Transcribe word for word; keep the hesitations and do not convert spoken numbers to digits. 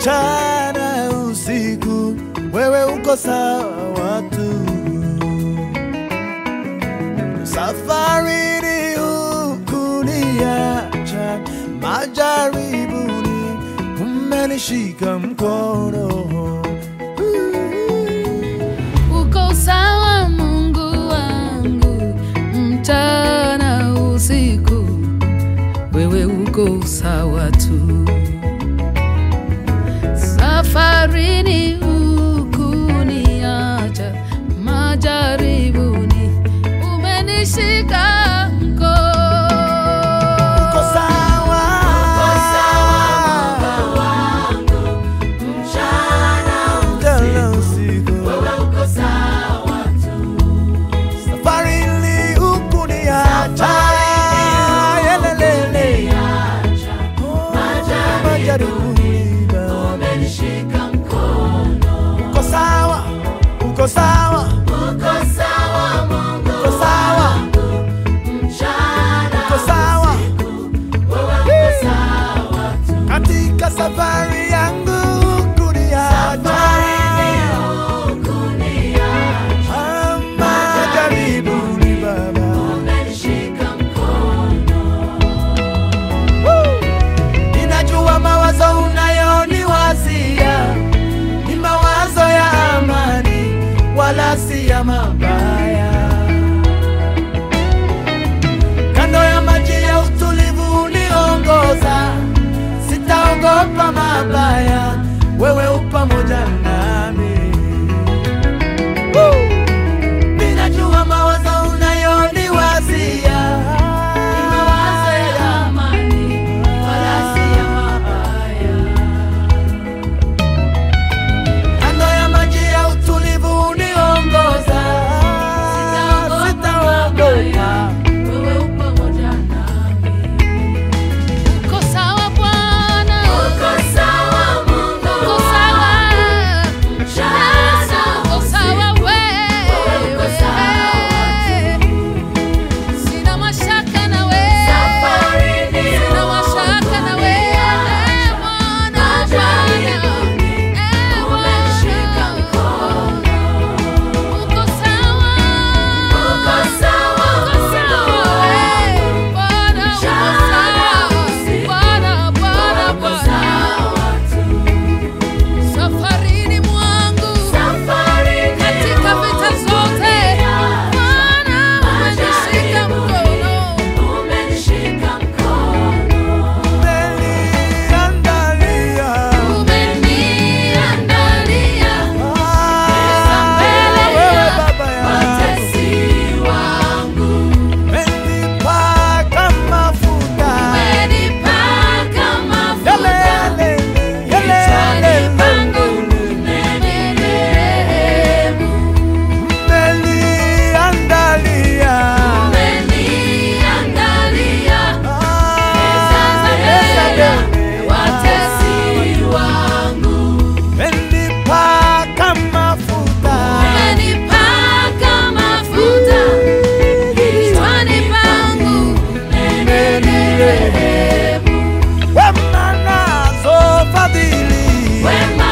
mchana usiku, wewe uko sawa tu. Safarini hukuniacha, majaribuni umenishika mkono. Uko sawa Mungu wangu, mchana usiku, wewe uko sawa tu. Safarini hukuniacha, majaribuni umenishika mkono. Uko sawa, uko sawa Mungu wangu, mchana usiku, wewe uko sawa tu. safarini hukuniacha, yelelele, majaribuni umenishika mkono. uko sawa, uko sawa, uko sawa Mungu uko sawa, mchana uko sawa, usiku, wewe uko sawa tu. katika safari yangu hukuniacha, hukuniacha, majaribuni Baba umenishika mkono. ninajua mawazo unayoniwazia ni mawazo ya amani, wala si ya mabaya. Kando ya maji ya utulivu uniongoza, sitaogopa mabaya, wewe u pamoja nami. Woo! Ninajua mawazo unayoniwazia Ni mawazo ya amani, wala si ya mabaya. kando ya maji ya utulivu uniongoza, sitaogopa. Wewe upo pamoja nami. Uko sawa Bwana, uko sawa Mungu, uko sawa mchana, uko sawa wewe, uko sawa tu. Sina mashaka na wewe, safarini sina mashaka na wewe, Bwana, majaribuni umenishika mkono. Uko sawa, uko sawa, uko sawa wewe, Bwana, uko sawa, Bwana, Bwana, Bwana. Safarini mwangu, katika vita zote, Bwana umenishika mkono, umenishika mkono. Umeniandalia, Umeniandalia ah, mbele wewe ya Baba yangu, watesi wangu. umenipaka mafuta, Umenipaka mafuta, yelele, kichwani yelele, pangu umenirehemu. umeniandalia, Umeniandalia meza ah, mbele ya watesi wangu. umenipaka mafuta, Umenipaka mafuta, kichwani pangu umenirehemu. wema nazo fadhili, Wema